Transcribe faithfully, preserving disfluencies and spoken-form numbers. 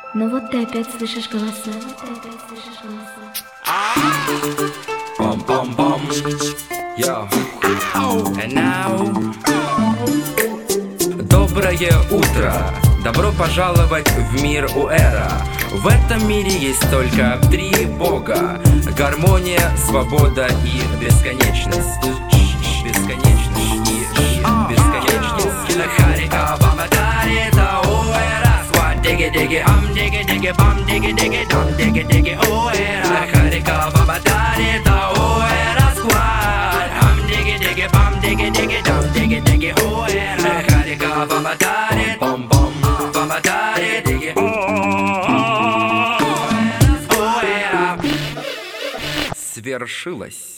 Но вот ты опять слышишь голоса. Пам-пам-пам. Yo. And now. Доброе утро. Добро пожаловать в мир Уэра. В этом мире есть только три бога: гармония, свобода и бесконечность. Бесконечность и бесконечность. Харика бамадари та Уэра. Сват диги диги ам диги диги бам диги диги дам диги диги Уэра. Харика бамадари та Уэра. Сват ам диги диги бам диги диги дам диги диги Уэра. Харика бамадари бам бам бамадари диги. Свершилось.